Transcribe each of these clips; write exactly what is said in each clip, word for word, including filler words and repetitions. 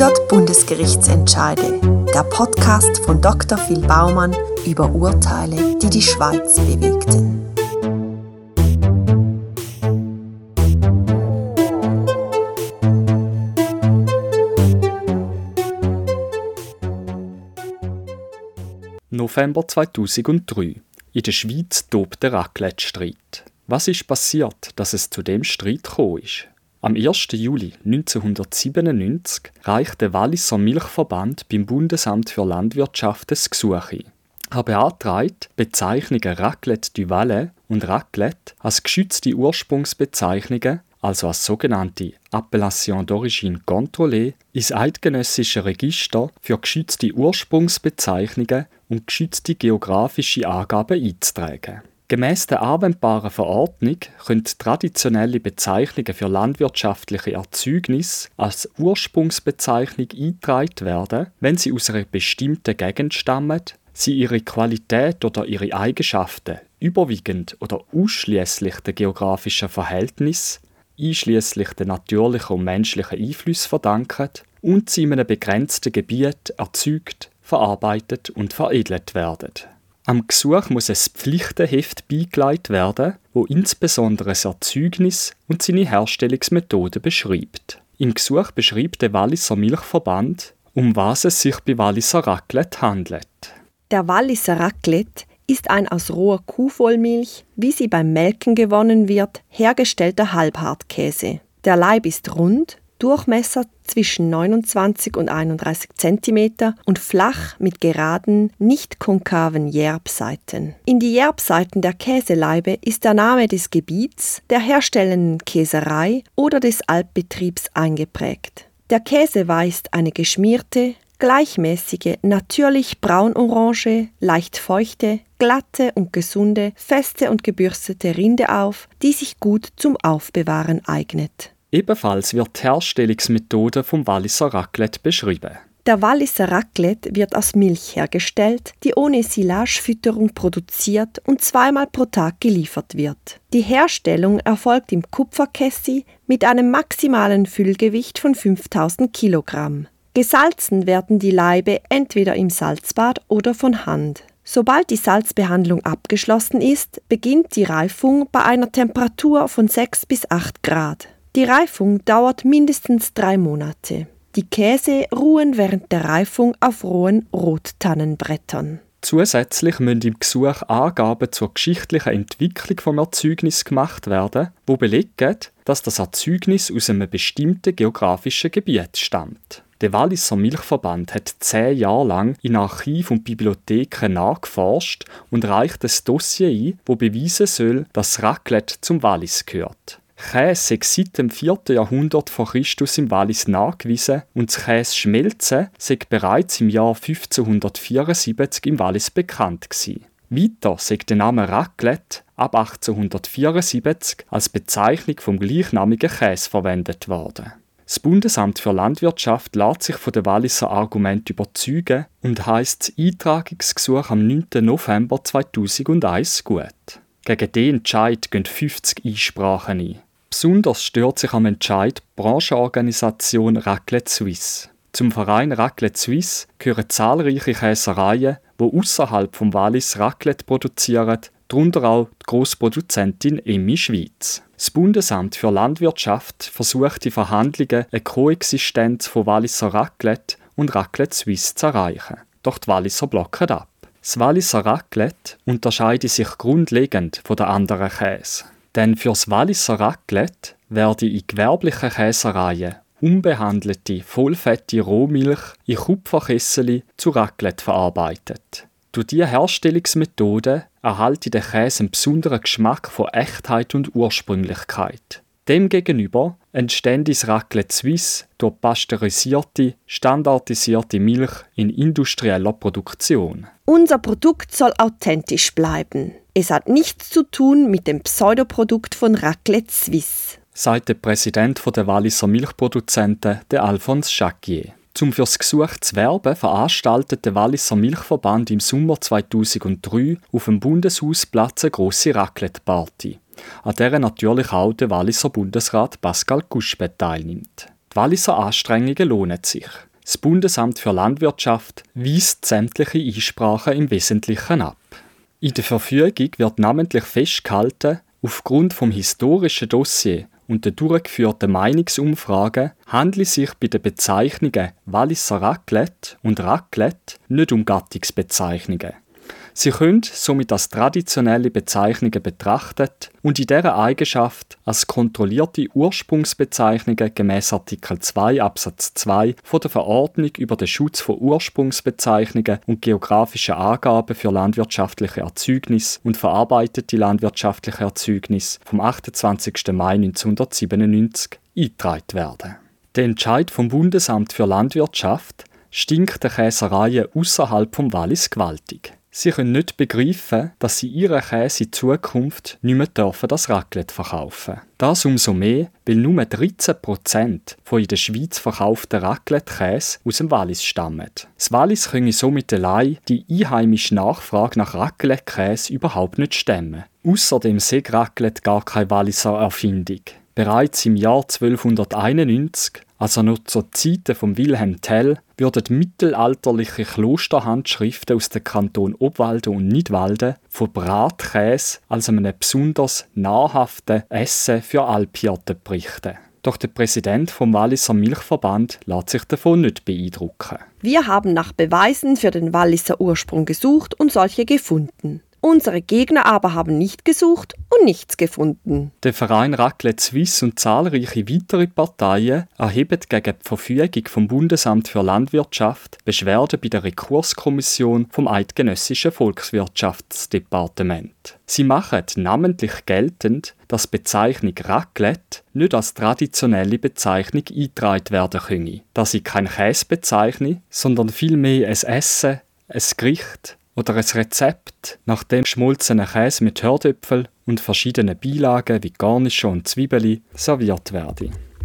hundert Bundesgerichtsentscheide. Der Podcast von Doktor Phil Baumann über Urteile, die die Schweiz bewegten. November zweitausenddrei. In der Schweiz tobt der Raclette-Streit. Was ist passiert, dass es zu dem Streit gekommen ist? Am ersten Juli neunzehnhundertsiebenundneunzig reicht der Walliser Milchverband beim Bundesamt für Landwirtschaft ein Gesuch ein. Er beantragt, Bezeichnungen Raclette du Valais und Raclette als geschützte Ursprungsbezeichnungen, also als sogenannte Appellation d'origine contrôlée, ins eidgenössische Register für geschützte Ursprungsbezeichnungen und geschützte geografische Angaben einzutragen. Gemäss der anwendbaren Verordnung können traditionelle Bezeichnungen für landwirtschaftliche Erzeugnisse als Ursprungsbezeichnung eingetragen werden, wenn sie aus einer bestimmten Gegend stammen, sie ihre Qualität oder ihre Eigenschaften überwiegend oder ausschließlich den geografischen Verhältnissen, einschließlich den natürlichen und menschlichen Einflüssen verdanken und sie in einem begrenzten Gebiet erzeugt, verarbeitet und veredelt werden. Am Gesuch muss ein Pflichtenheft beigelegt werden, wo insbesondere das Erzeugnis und seine Herstellungsmethode beschreibt. Im Gesuch beschreibt der Walliser Milchverband, um was es sich bei Walliser Raclette handelt. Der Walliser Raclette ist ein aus roher Kuhvollmilch, wie sie beim Melken gewonnen wird, hergestellter Halbhartkäse. Der Leib ist rund, Durchmesser zwischen neunundzwanzig und einunddreißig Zentimeter und flach mit geraden, nicht konkaven Järbseiten. In die Järbseiten der Käseleibe ist der Name des Gebiets, der herstellenden Käserei oder des Alpbetriebs eingeprägt. Der Käse weist eine geschmierte, gleichmäßige, natürlich braunorange, leicht feuchte, glatte und gesunde, feste und gebürstete Rinde auf, die sich gut zum Aufbewahren eignet. Ebenfalls wird die Herstellungsmethode vom Walliser Raclette beschrieben. Der Walliser Raclette wird aus Milch hergestellt, die ohne Silagefütterung produziert und zweimal pro Tag geliefert wird. Die Herstellung erfolgt im Kupferkessi mit einem maximalen Füllgewicht von fünftausend Kilogramm. Gesalzen werden die Laibe entweder im Salzbad oder von Hand. Sobald die Salzbehandlung abgeschlossen ist, beginnt die Reifung bei einer Temperatur von sechs bis acht Grad. Die Reifung dauert mindestens drei Monate. Die Käse ruhen während der Reifung auf rohen Rottannenbrettern. Zusätzlich müssen im Gesuch Angaben zur geschichtlichen Entwicklung des Erzeugnisses gemacht werden, die belegen, dass das Erzeugnis aus einem bestimmten geografischen Gebiet stammt. Der Walliser Milchverband hat zehn Jahre lang in Archiven und Bibliotheken nachgeforscht und reicht ein Dossier ein, das beweisen soll, dass das Raclette zum Wallis gehört. Käse sei seit dem vierten Jahrhundert vor Christus im Wallis nachgewiesen und das Käseschmelzen sei bereits im Jahr fünfzehnhundertvierundsiebzig im Wallis bekannt gewesen. Weiter sei der Name Raclette ab achtzehnhundertvierundsiebzig als Bezeichnung vom gleichnamigen Käse verwendet worden. Das Bundesamt für Landwirtschaft lässt sich von den Walliser Argumenten überzeugen und heisst das Eintragungsgesuch am neunten November zweitausendeins gut. Gegen diesen Entscheid gehen fünfzig Einsprachen ein. Besonders stört sich am Entscheid die Branchenorganisation Raclette Suisse. Zum Verein Raclette Suisse gehören zahlreiche Käsereien, die außerhalb vom Wallis Raclette produzieren, darunter auch die Grossproduzentin Emmi Schweiz. Das Bundesamt für Landwirtschaft versucht die Verhandlungen eine Koexistenz von Walliser Raclette und Raclette Suisse zu erreichen. Doch die Walliser blocken ab. Das Walliser Raclette unterscheidet sich grundlegend von den anderen Käse. Denn für das Walliser Raclette werden in gewerblichen Käsereien unbehandelte, vollfette Rohmilch in Kupferkessel zu Raclette verarbeitet. Durch diese Herstellungsmethode erhalte der Käse einen besonderen Geschmack von Echtheit und Ursprünglichkeit. Demgegenüber entsteht das Raclette Suisse durch pasteurisierte, standardisierte Milch in industrieller Produktion. Unser Produkt soll authentisch bleiben. Es hat nichts zu tun mit dem Pseudoprodukt von Raclette Suisse, sagt der Präsident der Walliser Milchproduzenten, der Alphonse Jacquier. Um für das Gesuch zu werben, veranstaltet der Walliser Milchverband im Sommer zweitausenddrei auf dem Bundeshausplatz eine grosse Raclette-Party, an der natürlich auch der Walliser Bundesrat Pascal Couspet teilnimmt. Die Walliser Anstrengungen lohnen sich. Das Bundesamt für Landwirtschaft weist sämtliche Einsprachen im Wesentlichen ab. In der Verfügung wird namentlich festgehalten, aufgrund vom historischen Dossier und der durchgeführten Meinungsumfragen handelt es sich bei den Bezeichnungen Walliser Raclette und Raclette nicht um Gattungsbezeichnungen. Sie können somit als traditionelle Bezeichnungen betrachtet und in dieser Eigenschaft als kontrollierte Ursprungsbezeichnungen gemäß Artikel zwei Absatz zwei von der Verordnung über den Schutz von Ursprungsbezeichnungen und geografischen Angaben für landwirtschaftliche Erzeugnisse und verarbeitete landwirtschaftliche Erzeugnisse vom achtundzwanzigsten Mai neunzehnhundertsiebenundneunzig eingetragen werden. Der Entscheid vom Bundesamt für Landwirtschaft stinkt den Käsereien außerhalb vom Wallis gewaltig. Sie können nicht begreifen, dass sie ihren Käse in Zukunft nicht mehr dürfen das Raclette verkaufen. Das umso mehr, weil nur dreizehn Prozent von in der Schweiz verkauften Raclette-Käse aus dem Wallis stammen. Das Wallis könne somit allein die einheimische Nachfrage nach Raclette-Käse überhaupt nicht stemmen. Außerdem sei Raclette gar keine Walliser Erfindung. Bereits im Jahr zwölfhunderteinundneunzig, also noch zur Zeiten von Wilhelm Tell, würden mittelalterliche Klosterhandschriften aus den Kantonen Obwalden und Nidwalden von Bratkäse als einem besonders nahrhaften Essen für Alphirten berichten. Doch der Präsident vom Walliser Milchverband lässt sich davon nicht beeindrucken. Wir haben nach Beweisen für den Walliser Ursprung gesucht und solche gefunden. Unsere Gegner aber haben nicht gesucht und nichts gefunden. Der Verein Raclette Suisse und zahlreiche weitere Parteien erheben gegen die Verfügung vom Bundesamt für Landwirtschaft Beschwerde bei der Rekurskommission vom Eidgenössischen Volkswirtschaftsdepartement. Sie machen namentlich geltend, dass die Bezeichnung Raclette nicht als traditionelle Bezeichnung eingetragen werden könne, da sie kein Käse bezeichne, sondern vielmehr ein Essen, ein Gericht oder ein Rezept, nach dem geschmolzener Käse mit Hördöpfel und verschiedenen Beilagen wie Garnischon und Zwiebeli serviert werde.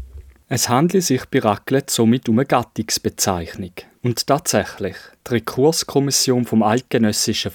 Es handelt sich bei Raclette somit um eine Gattungsbezeichnung. Und tatsächlich, die Rekurskommission vom Eidgenössischen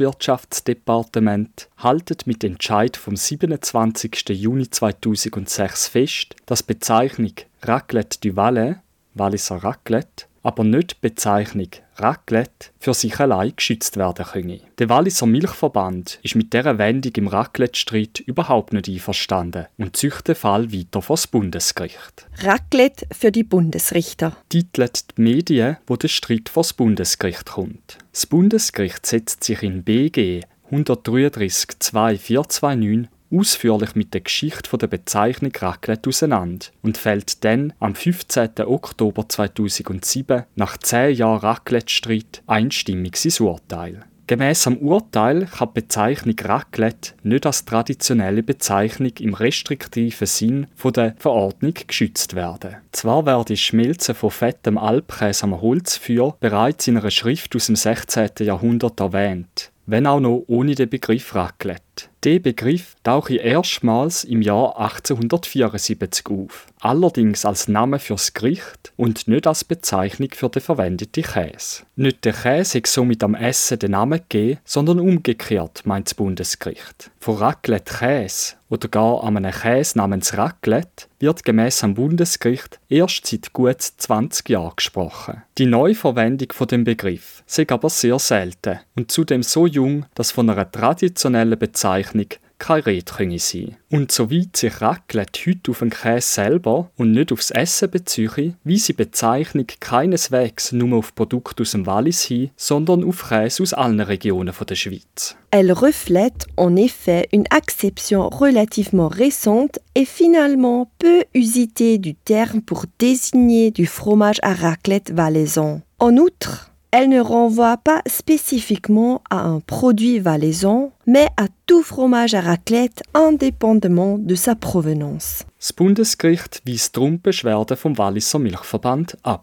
Volkswirtschaftsdepartement haltet mit Entscheid vom siebenundzwanzigsten Juni zweitausendsechs fest, dass die Bezeichnung Raclette du Valais, Walliser Raclette, aber nicht die Bezeichnung Raclette für sich allein geschützt werden könne. Der Walliser Milchverband ist mit dieser Wendung im Raclette-Streit überhaupt nicht einverstanden und zieht den Fall weiter vor das Bundesgericht. Raclette für die Bundesrichter. Titelt die Medien, wo der Streit vor das Bundesgericht kommt. Das Bundesgericht setzt sich in B G hundertdreiunddreißig zwei vierhundertneunundzwanzig ausführlich mit der Geschichte der Bezeichnung Raclette auseinander und fällt dann am fünfzehnten Oktober zweitausendsieben nach zehn Jahren Raclette-Streit einstimmig sein Urteil. Gemäss am Urteil kann die Bezeichnung Raclette nicht als traditionelle Bezeichnung im restriktiven Sinn von der Verordnung geschützt werden. Zwar wird die Schmelze von fettem Alpkäse am Holzfeuer bereits in einer Schrift aus dem sechzehnten Jahrhundert erwähnt, wenn auch noch ohne den Begriff Raclette. Der Begriff tauche erstmals im Jahr achtzehnhundertvierundsiebzig auf, allerdings als Name fürs Gericht und nicht als Bezeichnung für den verwendeten Käse. Nicht der Käse hat somit am Essen den Namen gegeben, sondern umgekehrt, meint das Bundesgericht. Von Raclette Käse oder gar an einem Käse namens Raclette wird gemäss am Bundesgericht erst seit gut zwanzig Jahren gesprochen. Die Neuverwendung von dem Begriff sei aber sehr selten und zudem so jung, dass von einer traditionellen Bezeichnung keine Rede könne sein. Und soweit sich Raclette heute auf den Käse selber und nicht aufs Essen beziehe, weise die Bezeichnung keineswegs nur auf Produkte aus dem Wallis hin, sondern auf Käse aus allen Regionen der Schweiz. Elle reflète en effet une acception relativement récente et finalement peu usitée du terme pour désigner du fromage à raclette valaisan. En outre, elle ne renvoie pas spécifiquement à un produit valaisan, mais à tout fromage à raclette indépendamment de sa provenance. Das Bundesgericht weist darum die Beschwerde vom Walliser Milchverband ab.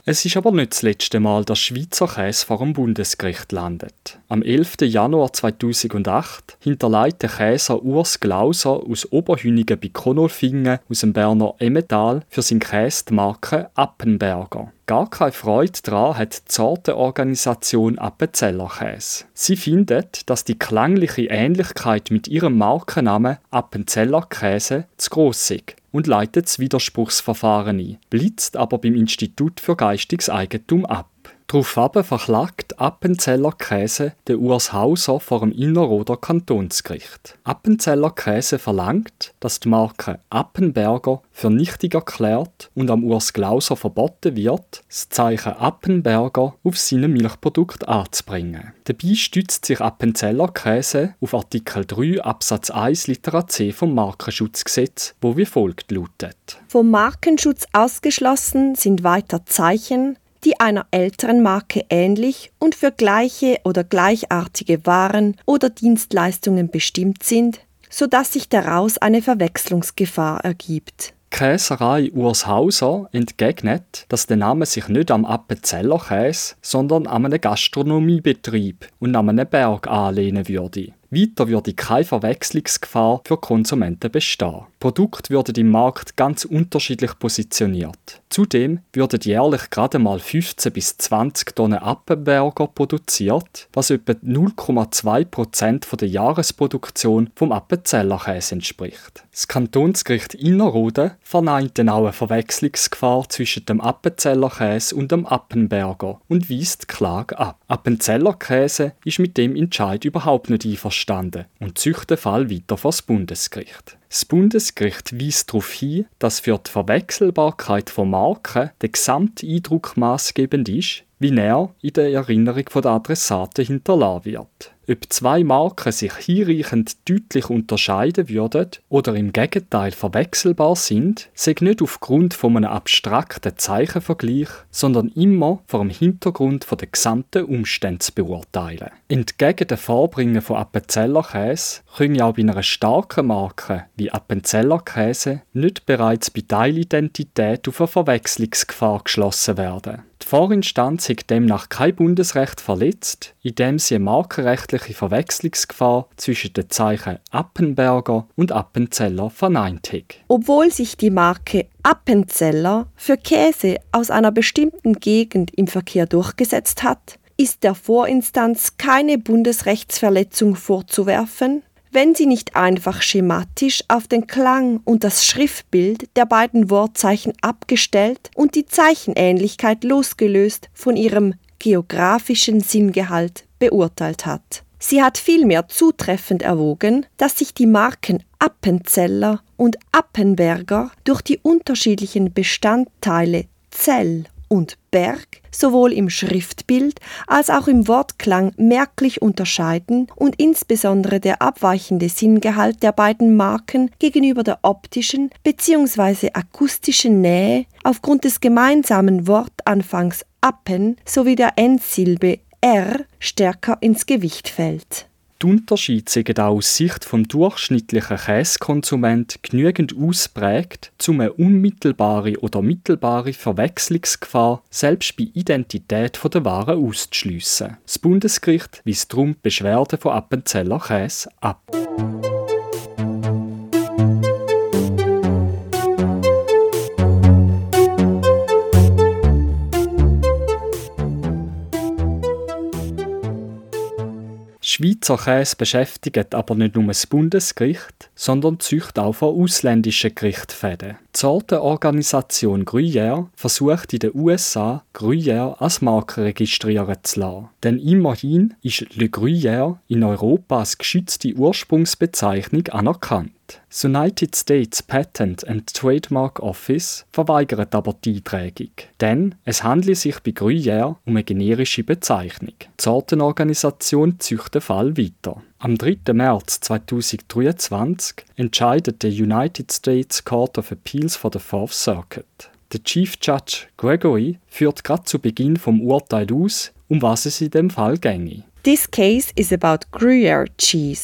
Es ist aber nicht das letzte Mal, dass Schweizer Käse vor dem Bundesgericht landet. Am elften Januar zweitausendacht hinterlegt der Käser Urs Glauser aus Oberhünigen bei Konolfingen aus dem Berner Emmental für seinen Käse die Marke Appenberger. Gar keine Freude daran hat die Sortenorganisation Appenzeller Käse. Sie findet, dass die klangliche Ähnlichkeit mit ihrem Markennamen Appenzeller Käse zu gross ist und leitet das Widerspruchsverfahren ein, blitzt aber beim Institut für geistiges Eigentum ab. Daraufhin verklagt Appenzeller Käse den Urs Hauser vor dem Innerrhoder Kantonsgericht. Appenzeller Käse verlangt, dass die Marke Appenberger für nichtig erklärt und am Urs Glauser verboten wird, das Zeichen Appenberger auf seinem Milchprodukt anzubringen. Dabei stützt sich Appenzeller Käse auf Artikel drei Absatz eins Litera C vom Markenschutzgesetz, wo wie folgt lautet. Vom Markenschutz ausgeschlossen sind weiter Zeichen, die einer älteren Marke ähnlich und für gleiche oder gleichartige Waren oder Dienstleistungen bestimmt sind, sodass sich daraus eine Verwechslungsgefahr ergibt. Die Käserei Urs Hauser entgegnet, dass der Name sich nicht am Appenzeller Käse, sondern an einen Gastronomiebetrieb und an einen Berg anlehnen würde. Weiter würde keine Verwechslungsgefahr für Konsumenten bestehen. Produkte würden im Markt ganz unterschiedlich positioniert. Zudem würden jährlich gerade mal fünfzehn bis zwanzig Tonnen Appenberger produziert, was etwa null Komma zwei Prozent der Jahresproduktion vom Appenzeller Käse entspricht. Das Kantonsgericht Innerrhoden verneint dann auch eine Verwechslungsgefahr zwischen dem Appenzeller Käse und dem Appenberger und weist die Klage ab. Appenzeller Käse ist mit dem Entscheid überhaupt nicht einverstanden und zieht den Fall weiter vor das Bundesgericht. Das Bundesgericht weist darauf hin, dass für die Verwechselbarkeit von Marken der Gesamteindruck maßgebend ist, wie er in der Erinnerung der Adressaten hinterlassen wird. Ob zwei Marken sich hinreichend deutlich unterscheiden würden oder im Gegenteil verwechselbar sind, sei nicht aufgrund von einem abstrakten Zeichenvergleich, sondern immer vor dem Hintergrund der gesamten Umstände zu beurteilen. Entgegen den Vorbringen von Appenzeller Käse können auch bei einer starken Marke wie Appenzeller Käse nicht bereits bei Teilidentität auf eine Verwechslungsgefahr geschlossen werden. Die Vorinstanz hat demnach kein Bundesrecht verletzt, indem sie eine markenrechtliche Verwechslungsgefahr zwischen den Zeichen Appenberger und Appenzeller verneint hat. Obwohl sich die Marke Appenzeller für Käse aus einer bestimmten Gegend im Verkehr durchgesetzt hat, ist der Vorinstanz keine Bundesrechtsverletzung vorzuwerfen, wenn sie nicht einfach schematisch auf den Klang und das Schriftbild der beiden Wortzeichen abgestellt und die Zeichenähnlichkeit losgelöst von ihrem geografischen Sinngehalt beurteilt hat. Sie hat vielmehr zutreffend erwogen, dass sich die Marken Appenzeller und Appenberger durch die unterschiedlichen Bestandteile Zell und Berg sowohl im Schriftbild als auch im Wortklang merklich unterscheiden und insbesondere der abweichende Sinngehalt der beiden Marken gegenüber der optischen bzw. akustischen Nähe aufgrund des gemeinsamen Wortanfangs Appen sowie der Endsilbe R stärker ins Gewicht fällt. Die Unterschiede sind auch aus Sicht des durchschnittlichen Käsekonsumenten genügend ausprägt, um eine unmittelbare oder mittelbare Verwechslungsgefahr selbst bei Identität der Ware auszuschliessen. Das Bundesgericht weist darum die Beschwerde von Appenzeller Käse ab. Schweizer Käse beschäftigt aber nicht nur das Bundesgericht, sondern zieht auch von ausländischen Gerichten Fäden. Die Sortenorganisation Gruyère versucht in den U S A, Gruyère als Marke registrieren zu lassen. Denn immerhin ist Le Gruyère in Europa als geschützte Ursprungsbezeichnung anerkannt. Das United States Patent and Trademark Office verweigert aber die Eintragung, denn es handelt sich bei Gruyère um eine generische Bezeichnung. Die Sortenorganisation zieht den Fall weiter. Am dritten März zweitausenddreiundzwanzig entscheidet der United States Court of Appeals for the Fourth Circuit. Der Chief Judge Gregory führt gerade zu Beginn vom Urteil aus, um was es in dem Fall ginge. This case is about Gruyère cheese.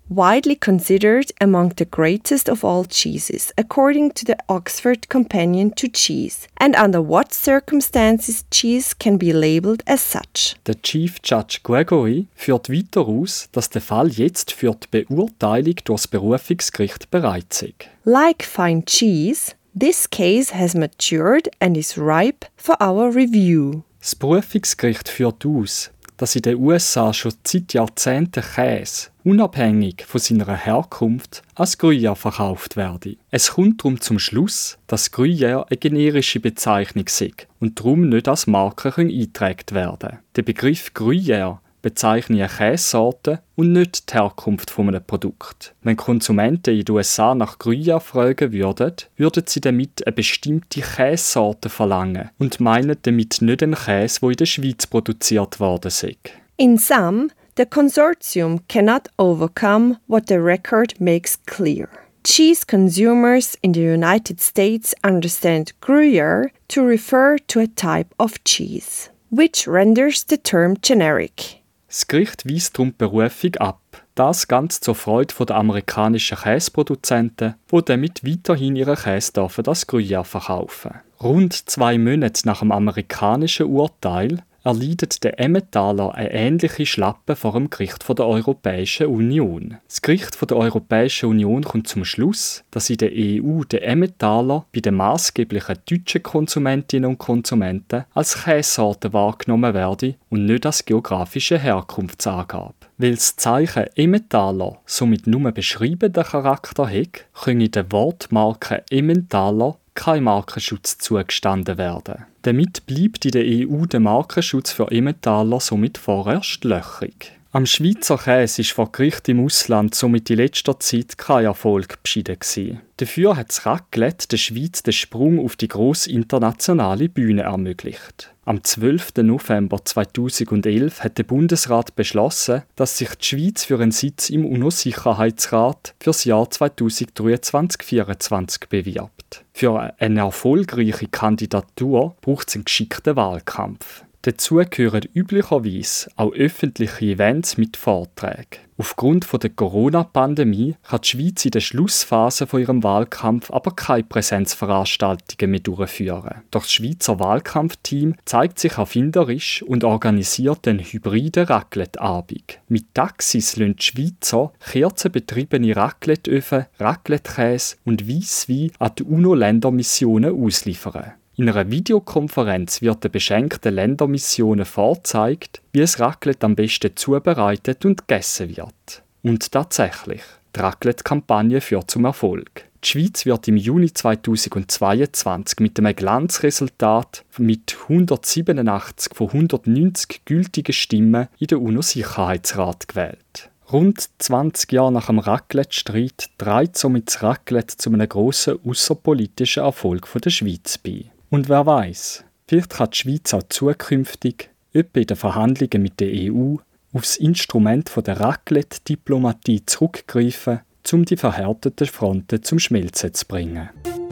widely considered among the greatest of all cheeses, according to the Oxford Companion to Cheese, and under what circumstances cheese can be labelled as such. Der Chief Judge Gregory führt weiter aus, dass der Fall jetzt für die Beurteilung durchs Berufungsgericht bereit sei. Like fine cheese, this case has matured and is ripe for our review. Das Berufungsgericht führt aus, dass in den U S A schon seit Jahrzehnten Käse, unabhängig von seiner Herkunft, als Gruyère verkauft werde. Es kommt darum zum Schluss, dass Gruyère eine generische Bezeichnung sei und darum nicht als Marke eingetragen werden kann. Der Begriff Gruyère bezeichnet eine Käsesorte und nicht die Herkunft von einem Produkt. Wenn Konsumenten in den U S A nach Gruyère fragen würden, würden sie damit eine bestimmte Käsesorte verlangen und meinen damit nicht einen Käse, der in der Schweiz produziert worden sei. In sum, the consortium cannot overcome what the record makes clear. Cheese consumers in the United States understand Gruyère to refer to a type of cheese, which renders the term generic. Das Gericht weist darum die Berufung ab. Das ganz zur Freude der amerikanischen Käseproduzenten, die damit weiterhin ihre Käse dürfen als Gruyère verkaufen. Rund zwei Monate nach dem amerikanischen Urteil erleidet der Emmentaler eine ähnliche Schlappe vor dem Gericht der Europäischen Union. Das Gericht der Europäischen Union kommt zum Schluss, dass in der E U der Emmentaler bei den maßgeblichen deutschen Konsumentinnen und Konsumenten als Käsesorte wahrgenommen werde und nicht als geografische Herkunftsangabe. Weil das Zeichen Emmentaler somit nur beschreibenden Charakter hat, können der Wortmarke Emmentaler kein Markenschutz zugestanden werden. Damit bleibt in der E U der Markenschutz für Emmentaler somit vorerst löchrig. Am Schweizer Käse ist vor Gericht im Ausland somit in letzter Zeit kein Erfolg beschieden gewesen. Dafür hat das Raclette der Schweiz den Sprung auf die grosse internationale Bühne ermöglicht. Am zwölften November zweitausendelf hat der Bundesrat beschlossen, dass sich die Schweiz für einen Sitz im UNO-Sicherheitsrat für das Jahr zweitausenddreiundzwanzig vierundzwanzig bewirbt. Für eine erfolgreiche Kandidatur braucht es einen geschickten Wahlkampf. Dazu gehören üblicherweise auch öffentliche Events mit Vorträgen. Aufgrund der Corona-Pandemie kann die Schweiz in der Schlussphase von ihrem Wahlkampf aber keine Präsenzveranstaltungen mehr durchführen. Doch das Schweizer Wahlkampfteam zeigt sich erfinderisch und organisiert einen hybriden Raclette-Abend. Mit Taxis lassen die Schweizer kerzenbetriebene Raclette-Öfen, Raclette-Käse und Weisswein an die UNO-Ländermissionen ausliefern. In einer Videokonferenz wird den beschenkten Ländermissionen vorgezeigt, wie das Raclette am besten zubereitet und gegessen wird. Und tatsächlich, die Raclette-Kampagne führt zum Erfolg. Die Schweiz wird im Juni zweitausendzweiundzwanzig mit einem Glanzresultat mit hundertsiebenundachtzig von hundertneunzig gültigen Stimmen in den UNO-Sicherheitsrat gewählt. Rund zwanzig Jahre nach dem Raclette-Streit trägt somit das Raclette zu einem grossen außerpolitischen Erfolg der Schweiz bei. Und wer weiß, vielleicht kann die Schweiz auch zukünftig, etwa in den Verhandlungen mit der E U, aufs Instrument der Raclette-Diplomatie zurückgreifen, um die verhärteten Fronten zum Schmelzen zu bringen.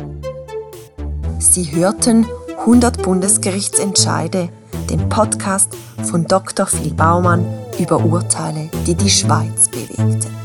Sie hörten hundert Bundesgerichtsentscheide, den Podcast von Doktor Phil Baumann über Urteile, die die Schweiz bewegten.